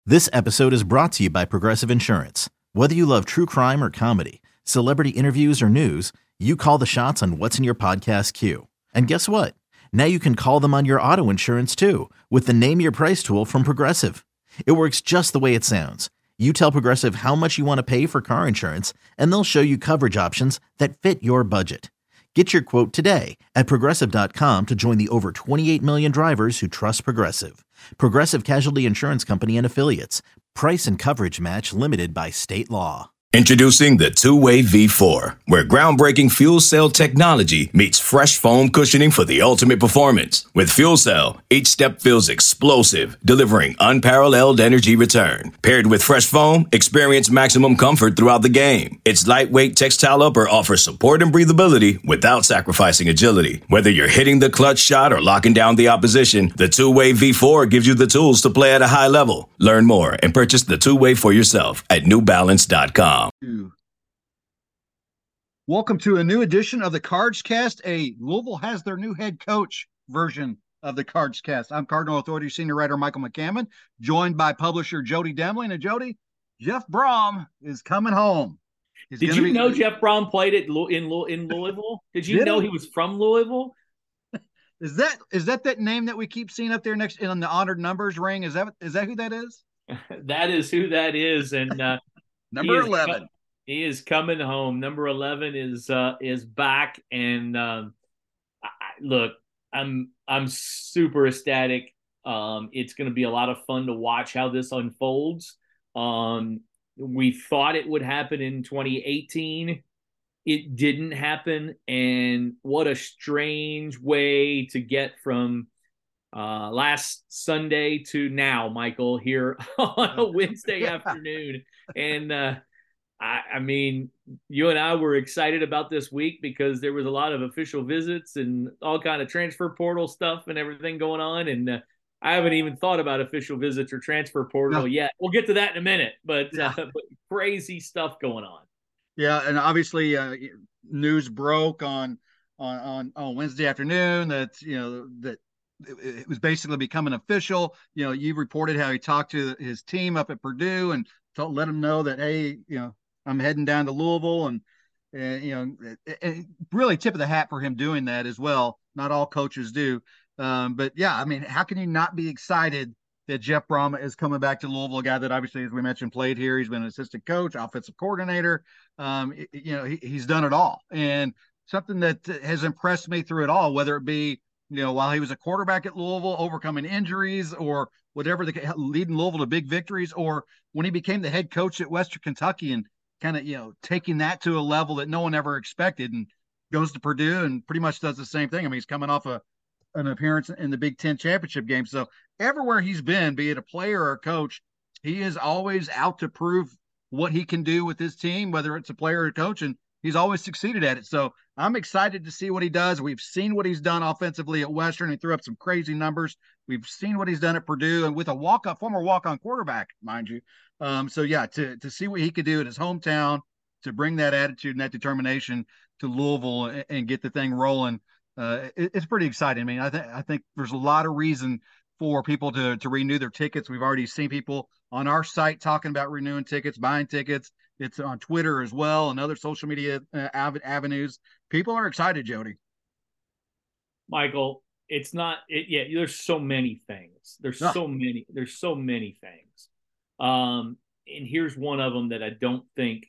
This episode is brought to you by Progressive Insurance. Whether you love true crime or comedy, celebrity interviews or news, you call the shots on what's in your podcast queue. And guess what? Now you can call them on your auto insurance too with the Name Your Price tool from Progressive. It works just the way it sounds. You tell Progressive how much you want to pay for car insurance, and they'll show you coverage options that fit your budget. Get your quote today at Progressive.com to join the over 28 million drivers who trust Progressive. Progressive Casualty Insurance Company and Affiliates. Price and coverage match limited by state law. Introducing the Two-Way V4, where groundbreaking fuel cell technology meets fresh foam cushioning for the ultimate performance. With fuel cell, each step feels explosive, delivering unparalleled energy return. Paired with fresh foam, experience maximum comfort throughout the game. Its lightweight textile upper offers support and breathability without sacrificing agility. Whether you're hitting the clutch shot or locking down the opposition, the Two-Way V4 gives you the tools to play at a high level. Learn more and purchase the Two-Way for yourself at newbalance.com. Welcome to a new edition of the Cards Cast. Louisville has their new head coach version of the Cards Cast. I'm Cardinal Authority Senior Writer Michael McCammon, joined by publisher Jody Demling. And Jody, Jeff Brohm is coming home. Did you know Jeff Brohm played in Louisville? Did you know he was from Louisville? Is that name that we keep seeing up there next in the honored numbers ring? Is that who that is? That is who that is, and number 11. He is coming home. Number 11 is back, and look, I'm super ecstatic. It's going to be a lot of fun to watch how this unfolds. We thought it would happen in 2018. It didn't happen, and what a strange way to get from last Sunday to now, Michael, here on a Wednesday afternoon. And I mean, you and I were excited about this week because there was a lot of official visits and all kind of transfer portal stuff and everything going on. And I haven't even thought about official visits or transfer portal yet. We'll get to that in a minute, but crazy stuff going on. Yeah, and obviously news broke on Wednesday afternoon that that it was basically becoming official. You reported how he talked to his team up at Purdue and let them know that, hey, I'm heading down to Louisville, and really tip of the hat for him doing that as well. Not all coaches do, but yeah, I mean, how can you not be excited that Jeff Brohm is coming back to Louisville? A guy that obviously, as we mentioned, played here. He's been an assistant coach, offensive coordinator. He's done it all, and something that has impressed me through it all, whether it be while he was a quarterback at Louisville, overcoming injuries or whatever, leading Louisville to big victories, or when he became the head coach at Western Kentucky and kind of, taking that to a level that no one ever expected, and goes to Purdue and pretty much does the same thing. I mean, he's coming off an appearance in the Big Ten championship game. So everywhere he's been, be it a player or a coach, he is always out to prove what he can do with his team, whether it's a player or a coach, and he's always succeeded at it. So I'm excited to see what he does. We've seen what he's done offensively at Western. He threw up some crazy numbers. We've seen what he's done at Purdue, and with a former walk-on quarterback, mind you. So yeah, to see what he could do in his hometown, to bring that attitude and that determination to Louisville and get the thing rolling, it's pretty exciting. I mean, I think there's a lot of reason for people to renew their tickets. We've already seen people on our site talking about renewing tickets, buying tickets. It's on Twitter as well and other social media avenues. People are excited, Jody. Michael, it's not it. Yeah, there's so many things. There's so many things. And here's one of them that I don't think.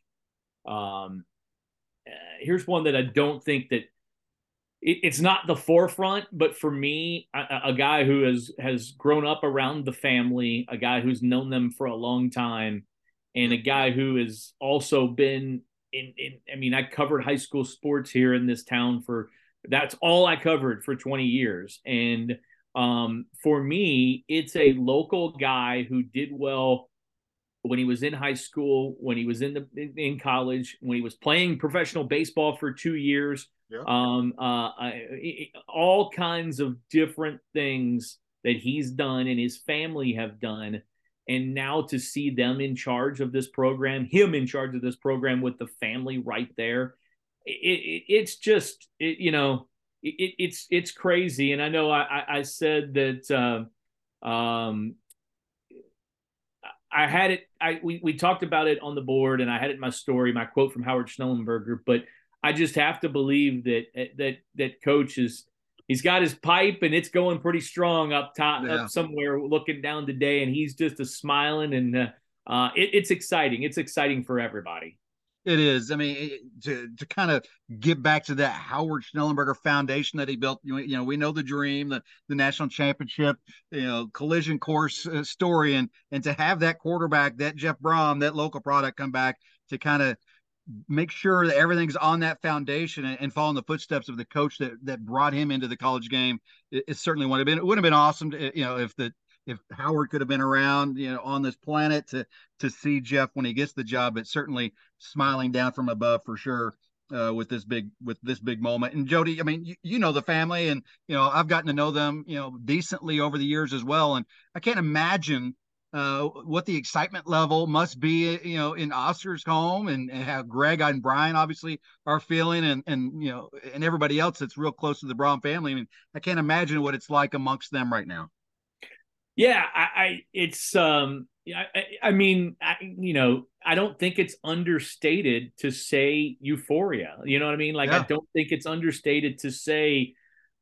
Here's one that I don't think that it's not the forefront, but for me, a guy who has grown up around the family, a guy who's known them for a long time, and a guy who has also been I mean, I covered high school sports here in this town that's all I covered for 20 years. And for me, it's a local guy who did well when he was in high school, when he was in college, when he was playing professional baseball for 2 years, all kinds of different things that he's done and his family have done. And now to see them in charge of this program, him in charge of this program with the family right there, it's just, it's crazy. And I know I said that I had it. We talked about it on the board, and I had it in my story, my quote from Howard Schnellenberger. But I just have to believe that Coach he's got his pipe and it's going pretty strong up top, up somewhere, looking down today, and he's just a smiling, and it's exciting. It's exciting for everybody. It is. I mean, to kind of get back to that Howard Schnellenberger foundation that he built, we know the dream, the national championship, collision course story, and to have that quarterback, that Jeff Brohm, that local product come back to kind of make sure that everything's on that foundation and follow in the footsteps of the coach that brought him into the college game. It certainly would have been awesome to, if Howard could have been around, on this planet to see Jeff when he gets the job, but certainly smiling down from above for sure with this big moment. And Jody, I mean, you know the family, and I've gotten to know them, decently over the years as well, and I can't imagine what the excitement level must be, in Oscar's home, and how Greg and Brian obviously are feeling, and everybody else that's real close to the Brohm family. I mean, I can't imagine what it's like amongst them right now. Yeah, I mean, I don't think it's understated to say euphoria. You know what I mean? Like, yeah. I don't think it's understated to say,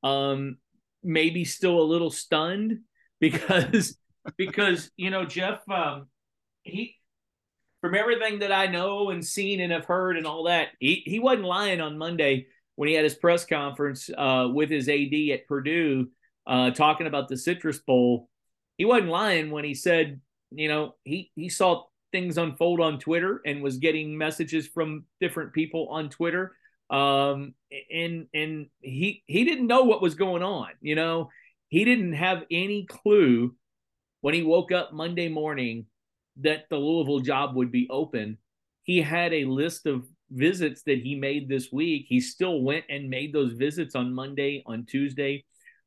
maybe still a little stunned because Jeff, he, from everything that I know and seen and have heard and all that, he wasn't lying on Monday when he had his press conference with his AD at Purdue, talking about the Citrus Bowl. He wasn't lying when he said, he saw things unfold on Twitter and was getting messages from different people on Twitter. And he didn't know what was going on. He didn't have any clue when he woke up Monday morning that the Louisville job would be open. He had a list of visits that he made this week. He still went and made those visits on Monday, on Tuesday,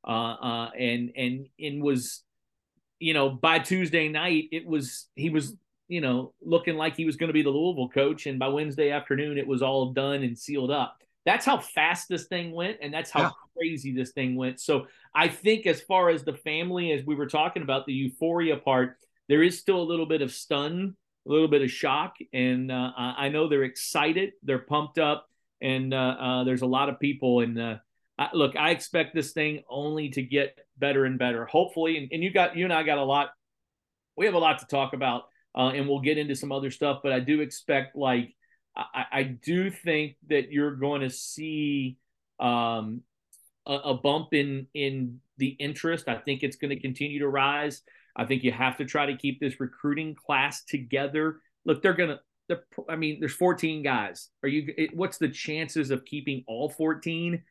and was, by Tuesday night, he was, looking like he was going to be the Louisville coach. And by Wednesday afternoon, it was all done and sealed up. That's how fast this thing went. And that's how crazy this thing went. So I think as far as the family, as we were talking about the euphoria part, there is still a little bit of stun, a little bit of shock. And I know they're excited. They're pumped up. And there's a lot of people. And look, I expect this thing only to get better and better, hopefully. And you and I got we have a lot to talk about, and we'll get into some other stuff, but I do expect, I do think that you're going to see a bump in the interest. I think it's going to continue to rise. I think you have to try to keep this recruiting class together. Look, there's 14 guys. What's the chances of keeping all 14?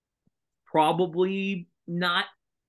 Probably not,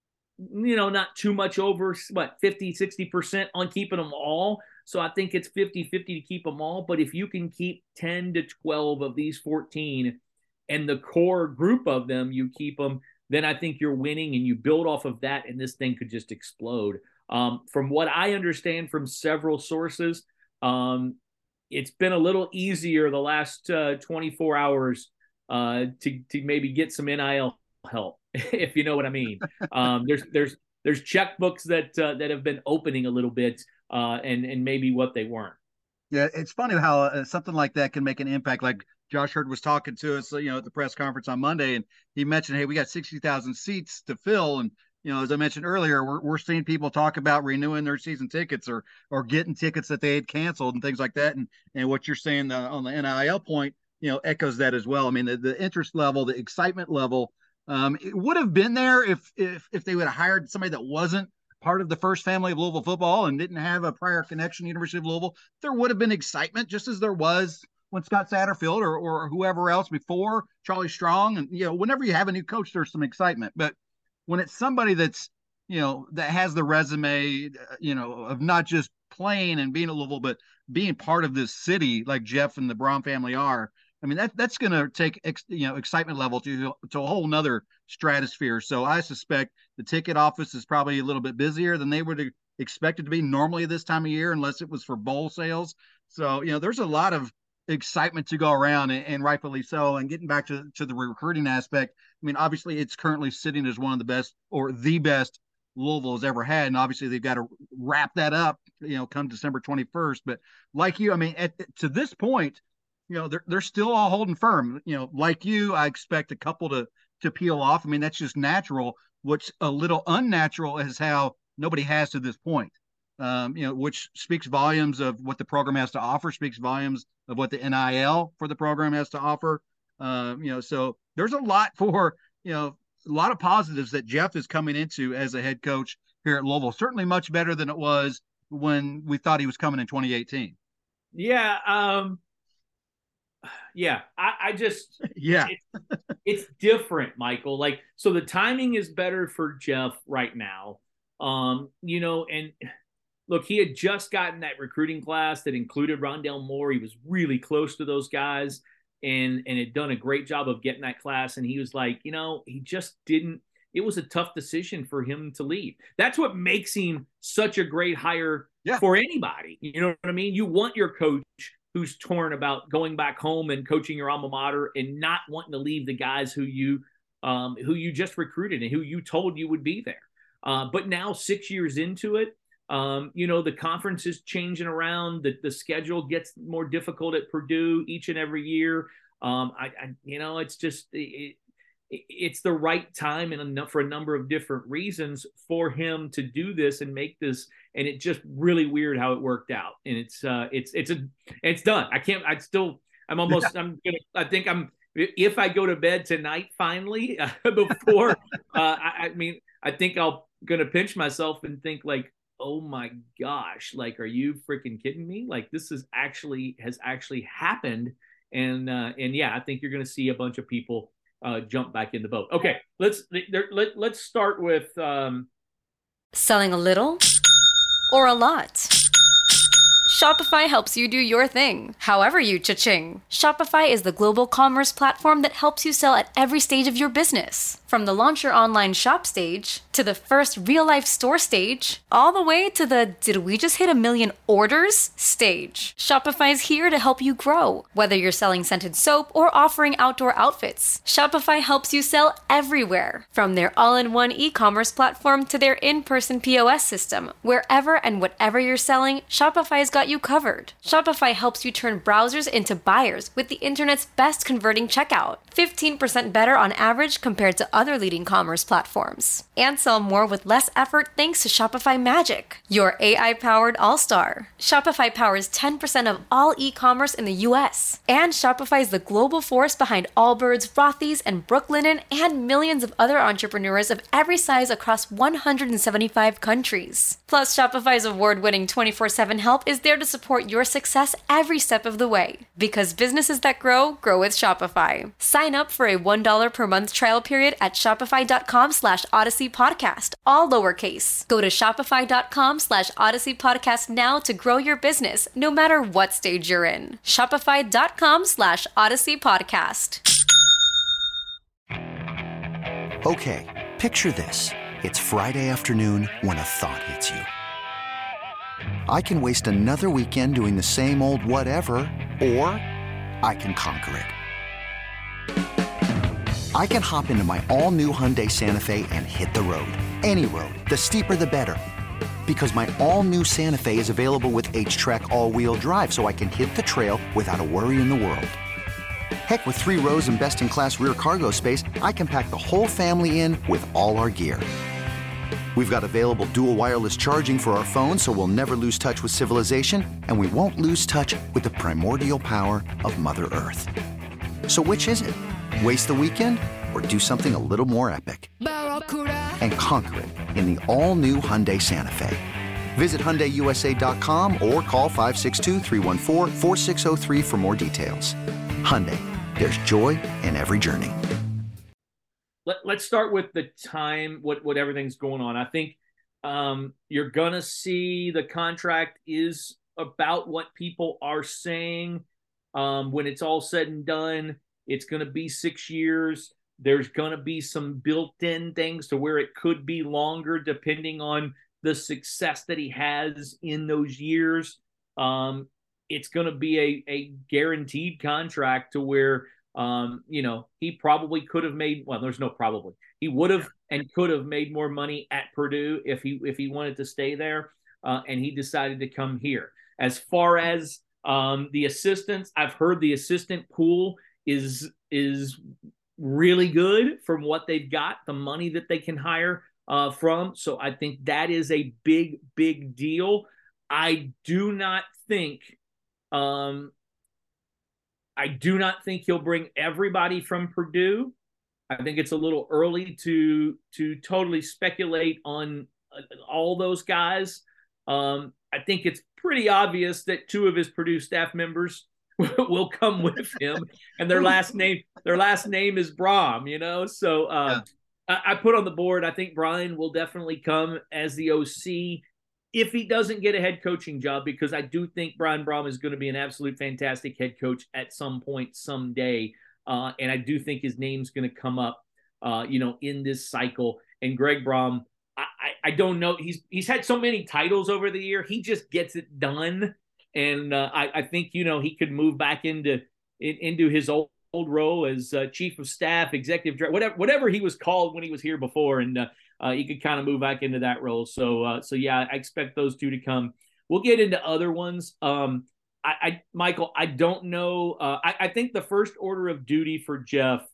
not too much over, 50, 60% on keeping them all. So I think it's 50-50 to keep them all. But if you can keep 10 to 12 of these 14 and the core group of them, you keep them, then I think you're winning, and you build off of that, and this thing could just explode. From what I understand from several sources, it's been a little easier the last 24 hours to maybe get some NIL help, if you know what I mean. There's checkbooks that have been opening a little bit, and maybe what they weren't. Yeah, it's funny how something like that can make an impact. Like Josh Heird was talking to us, at the press conference on Monday, and he mentioned, hey, we got 60,000 seats to fill, and as I mentioned earlier, we're seeing people talk about renewing their season tickets or getting tickets that they had canceled and things like that. And what you're saying on the NIL point, echoes that as well. I mean, the interest level, the excitement level. It would have been there if they would have hired somebody that wasn't part of the first family of Louisville football and didn't have a prior connection to University of Louisville. There would have been excitement, just as there was when Scott Satterfield or whoever else before, Charlie Strong. And, whenever you have a new coach, there's some excitement. But when it's somebody that's, that has the resume, of not just playing and being at Louisville, but being part of this city like Jeff and the Brohm family are, I mean, that's going to take, excitement level to a whole nother stratosphere. So I suspect the ticket office is probably a little bit busier than they would expect it to be normally this time of year, unless it was for bowl sales. So, there's a lot of excitement to go around, and rightfully so. And getting back to the recruiting aspect, I mean, obviously it's currently sitting as one of the best, or the best, Louisville has ever had. And obviously they've got to wrap that up come December 21st. But like you, I mean, to this point, they're still all holding firm. Like you, I expect a couple to peel off. I mean, that's just natural. What's a little unnatural is how nobody has to this point. Which speaks volumes of what the program has to offer, speaks volumes of what the NIL for the program has to offer. So there's a lot a lot of positives that Jeff is coming into as a head coach here at Louisville. Certainly much better than it was when we thought he was coming in 2018. Yeah. I just, it's different, Michael. Like, so the timing is better for Jeff right now. And look, he had just gotten that recruiting class that included Rondale Moore. He was really close to those guys and had done a great job of getting that class. And he was like, he just didn't, it was a tough decision for him to leave. That's what makes him such a great hire for anybody. You know what I mean? You want your coach who's torn about going back home and coaching your alma mater and not wanting to leave the guys who you just recruited and who you told you would be there. But now 6 years into it, the conference is changing around. The schedule gets more difficult at Purdue each and every year. It's just it's the right time and for a number of different reasons for him to do this and make this. And it's just really weird how it worked out. And it's done. If I go to bed tonight, finally, before, I think I'll gonna pinch myself and think like, oh my gosh, like, are you freaking kidding me? Like, this has actually happened. And I think you're going to see a bunch of people jump back in the boat. Okay. Let's start with, selling a little or a lot. Shopify helps you do your thing, however you cha-ching. Shopify is the global commerce platform that helps you sell at every stage of your business. From the launch your online shop stage, to the first real-life store stage, all the way to the did we just hit 1 million orders stage. Shopify is here to help you grow. Whether you're selling scented soap or offering outdoor outfits, Shopify helps you sell everywhere. From their all-in-one e-commerce platform to their in-person POS system, wherever and whatever you're selling, Shopify's got you covered. Shopify helps you turn browsers into buyers with the internet's best converting checkout. 15% better on average compared to other leading commerce platforms. And sell more with less effort thanks to Shopify Magic, your AI-powered all-star. Shopify powers 10% of all e-commerce in the US. And Shopify is the global force behind Allbirds, Rothy's, and Brooklinen, and millions of other entrepreneurs of every size across 175 countries. Plus, Shopify's award-winning 24/7 help is there to support your success every step of the way. Because businesses that grow with Shopify. Sign up for a $1 per month trial period at shopify.com/Odyssey Podcast, all lowercase. Go to shopify.com/Odyssey Podcast now to grow your business, no matter what stage you're in. Shopify.com/Odyssey Podcast. Okay, picture this. It's Friday afternoon when a thought hits you. I can waste another weekend doing the same old whatever, or I can conquer it. I can hop into my all-new Hyundai Santa Fe and hit the road. Any road. The steeper, the better. Because my all-new Santa Fe is available with H-Track all-wheel drive, so I can hit the trail without a worry in the world. Heck, with 3 rows and best-in-class rear cargo space, I can pack the whole family in with all our gear. We've got available dual wireless charging for our phones, so we'll never lose touch with civilization, and we won't lose touch with the primordial power of Mother Earth. So which is it? Waste the weekend or do something a little more epic and conquer it in the all-new Hyundai Santa Fe. Visit HyundaiUSA.com or call 562-314-4603 for more details. Hyundai, there's joy in every journey. Let's start with the time, what everything's going on. I think you're going to see the contract is about what people are saying. When it's all said and done, it's going to be 6 years. There's going to be some built-in things to where it could be longer depending on the success that he has in those years. It's going to be a guaranteed contract to where, he probably could have made, well, there's no probably. He would have and could have made more money at Purdue if he wanted to stay there. and he decided to come here. As far as the assistants, I've heard the assistant pool is really good from what they've got, the money that they can hire from. So I think that is a big, big deal. I do not think he'll bring everybody from Purdue. I think it's a little early to totally speculate on all those guys. I think it's pretty obvious that 2 of his Purdue staff members will come with him, and their last name is Brom. So I put on the board, I think Brian will definitely come as the OC if he doesn't get a head coaching job, because I do think Brian Brom is going to be an absolute fantastic head coach at some point someday. And I do think his name's going to come up, in this cycle. And Greg Brom, I don't know. He's had so many titles over the year. He just gets it done. And I think, he could move back into his old role as chief of staff, executive director, whatever he was called when he was here before. And he could kind of move back into that role. So yeah, I expect those 2 to come. We'll get into other ones. Michael, I don't know. I think the first order of duty for Jeff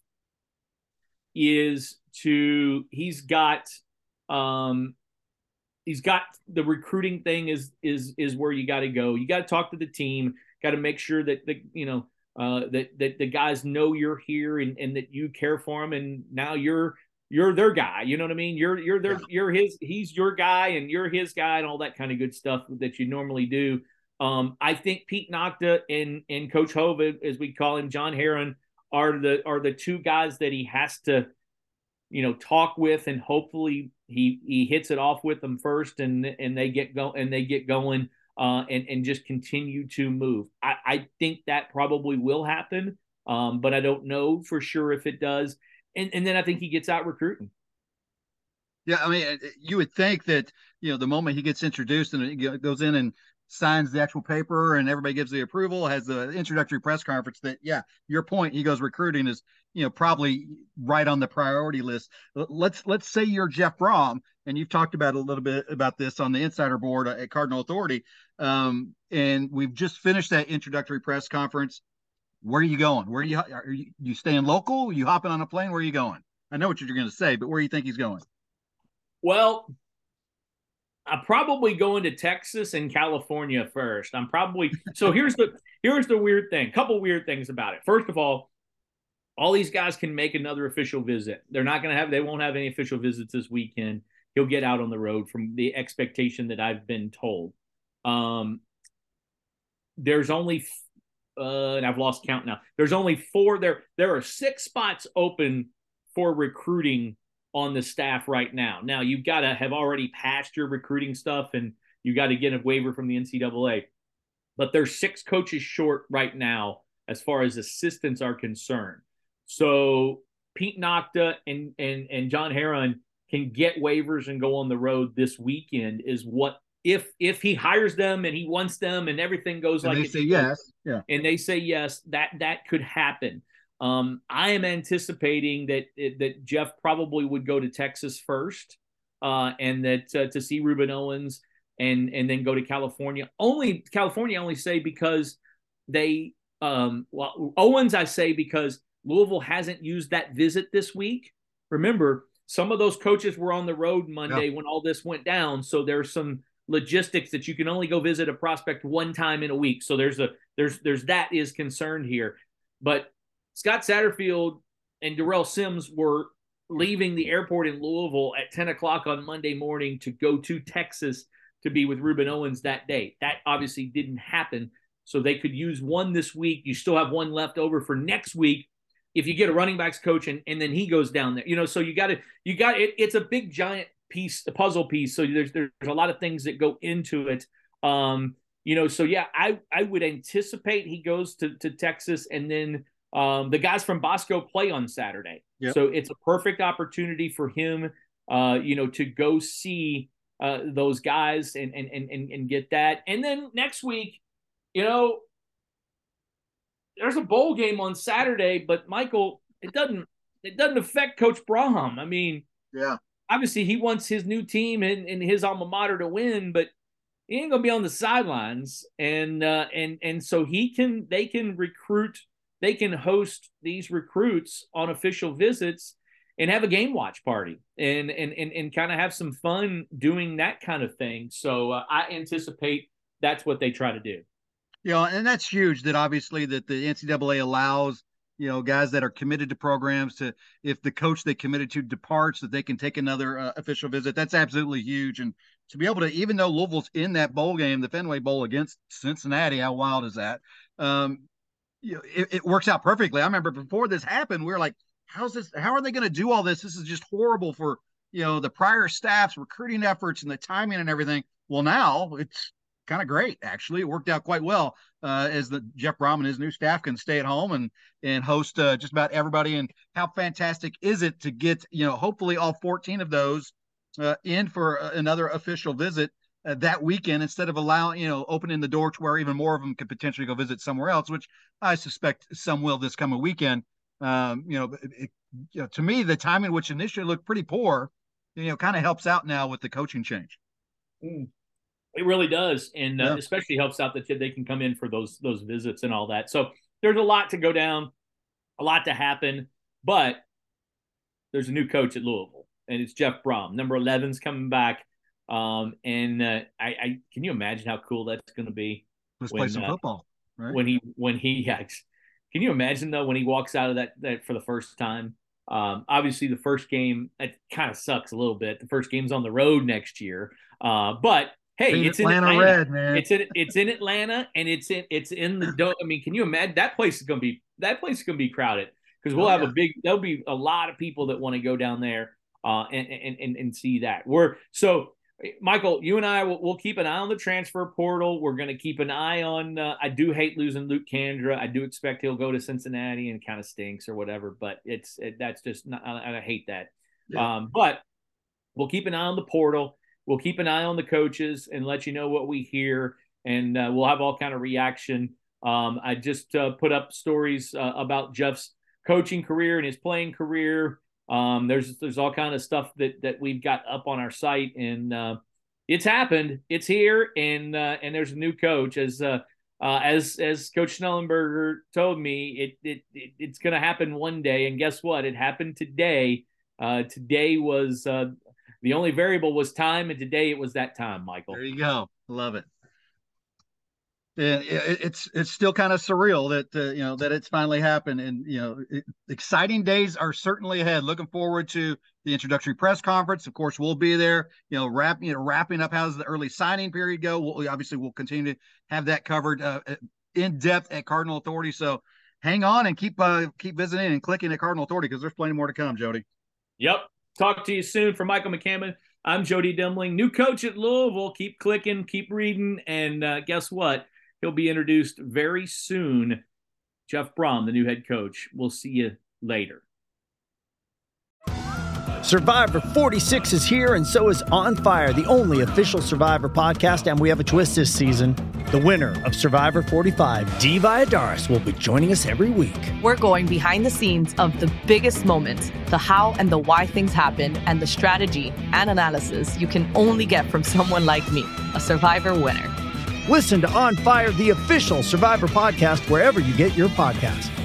is he's got the recruiting thing is where you got to go. You got to talk to the team, got to make sure that that the guys know you're here and that you care for them. And now you're their guy. You know what I mean? He's your guy and you're his guy and all that kind of good stuff that you normally do. I think Pete Nocta and Coach Hove, as we call him, John Herron, are the 2 guys that he has to, talk with, and hopefully he hits it off with them first, and they get going, and just continue to move. I think that probably will happen, but I don't know for sure if it does. And then I think he gets out recruiting. Yeah, I mean, you would think that the moment he gets introduced and he goes in and signs the actual paper and everybody gives the approval, has the introductory press conference, that your point, he goes recruiting is probably right on the priority list. Let's say you're Jeff Brom, and you've talked about a little bit about this on the insider board at Cardinal Authority, and we've just finished that introductory press conference. Where are you going? Are you staying local? Are you hopping on a plane? Where are you going? I know what you're going to say, but where do you think he's going? Well, I'm probably going to Texas and California first. So here's the weird thing. Couple weird things about it. First of all these guys can make another official visit. They won't have any official visits this weekend. He'll get out on the road from the expectation that I've been told. There's only, and I've lost count now. There's only 4 there. There are 6 spots open for recruiting on the staff right now. Now you've got to have already passed your recruiting stuff, and you got to get a waiver from the NCAA. But there's 6 coaches short right now as far as assistants are concerned. So Pete Nocta and John Herron can get waivers and go on the road this weekend. Is what if he hires them and he wants them and everything goes and like they say yes, yeah, and they say yes, that could happen. I am anticipating that Jeff probably would go to Texas first, and that to see Ruben Owens, and then go to California. California only say because they Owens I say because Louisville hasn't used that visit this week. Remember, some of those coaches were on the road Monday when all this went down, so there's some logistics that you can only go visit a prospect one time in a week. So there's that is concerned here, but Scott Satterfield and Darrell Sims were leaving the airport in Louisville at 10 o'clock on Monday morning to go to Texas to be with Ruben Owens that day. That obviously didn't happen, so they could use one this week. You still have one left over for next week if you get a running backs coach and then he goes down there. So you got it. It's a big giant piece, a puzzle piece. So there's a lot of things that go into it. So yeah, I would anticipate he goes to Texas, and then the guys from Bosco play on Saturday. Yep. So it's a perfect opportunity for him, to go see those guys and get that. And then next week, there's a bowl game on Saturday, but Michael, it doesn't affect Coach Brom. I mean, yeah, obviously he wants his new team and his alma mater to win, but he ain't gonna be on the sidelines, and so they can recruit, they can host these recruits on official visits and have a game watch party and kind of have some fun doing that kind of thing. So I anticipate that's what they try to do. And that's huge, that obviously that the NCAA allows, guys that are committed to programs to, if the coach they committed to departs, that they can take another official visit. That's absolutely huge. And to be able to, even though Louisville's in that bowl game, the Fenway Bowl against Cincinnati, how wild is that? It works out perfectly. I remember before this happened, we were like, how are they going to do all this? This is just horrible for, the prior staff's recruiting efforts and the timing and everything. Well, now it's kind of great. Actually, it worked out quite well, as the Jeff Brohm and his new staff can stay at home and host just about everybody. And how fantastic is it to get, hopefully all 14 of those in for another official visit that weekend, instead of opening the door to where even more of them could potentially go visit somewhere else, which I suspect some will this coming weekend. To me, the timing, which initially looked pretty poor, kind of helps out now with the coaching change. It really does, and especially helps out that they can come in for those visits and all that. So there's a lot to go down, a lot to happen, but there's a new coach at Louisville, and it's Jeff Brohm. Number 11's coming back, I can you imagine how cool that's going to be? Let's play some football, right? Can you imagine though when he walks out of that for the first time? Obviously, the first game, it kind of sucks a little bit. The first game's on the road next year, but hey, it's Atlanta in Atlanta. Red, man. It's in Atlanta, and it's in the dome. I mean, can you imagine that place is going to be crowded, because there'll be a lot of people that want to go down there and see that. Michael, you and I we'll keep an eye on the transfer portal. We're going to keep an eye on. I do hate losing Luke Kandra. I do expect he'll go to Cincinnati and kind of stinks or whatever. But that's just not. I hate that. Yeah. But we'll keep an eye on the portal. We'll keep an eye on the coaches and let you know what we hear, and we'll have all kind of reaction. I just put up stories about Jeff's coaching career and his playing career. There's all kind of stuff that we've got up on our site, and it's happened. It's here, and there's a new coach. As Coach Schnellenberger told me, it's going to happen one day, and guess what? It happened today. Today was the only variable was time, and today it was that time, Michael. There you go. Love it. And it's still kind of surreal that that it's finally happened, and exciting days are certainly ahead. Looking forward to the introductory press conference. Of course, we'll be there. Wrapping up. How's the early signing period go? We'll continue to have that covered in depth at Cardinal Authority. So hang on and keep visiting and clicking at Cardinal Authority, because there's plenty more to come, Jody. Yep. Talk to you soon. For Michael McCammon, I'm Jody Demling, new coach at Louisville. Keep clicking, keep reading, and guess what? He'll be introduced very soon. Jeff Brohm, the new head coach. We'll see you later. Survivor 46 is here, and so is On Fire, the only official Survivor podcast, and we have a twist this season. The winner of Survivor 45, Dee Valladares, will be joining us every week. We're going behind the scenes of the biggest moments, the how and the why things happen, and the strategy and analysis you can only get from someone like me, a Survivor winner. Listen to On Fire, the official Survivor podcast, wherever you get your podcasts.